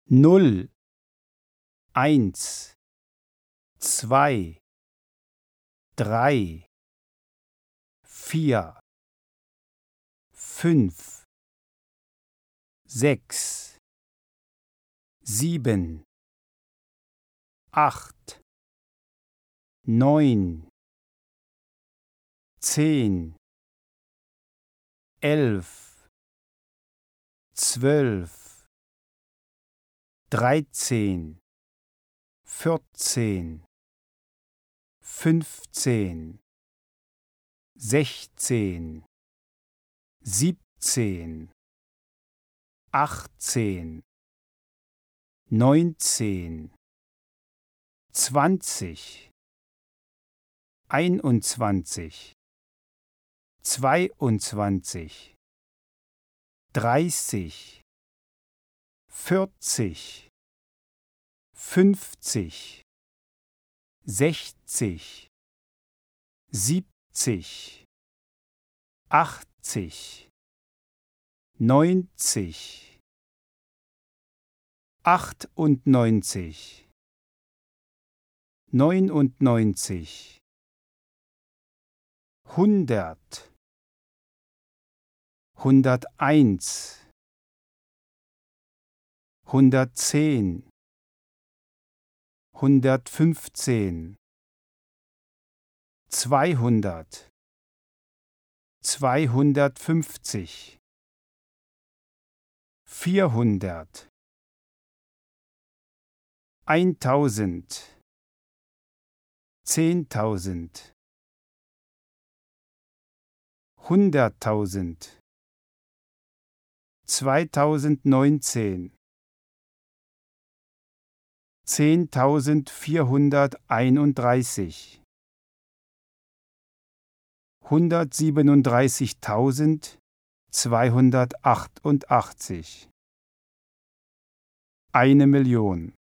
0, 1, 2, 3, 4, 5, 6, 7, 8, 9, 10, 11, 12, 13, 14, 15, 16, 17, 18, 19, 20, 21, 22, 30, 40, 50, 60, 70, 80, 90, 98, 99, 100, 101, 110, 115, 200, 250, 400, 1000, 10.000, 100.000, 2019, 10.431, 137.288, 1 Million.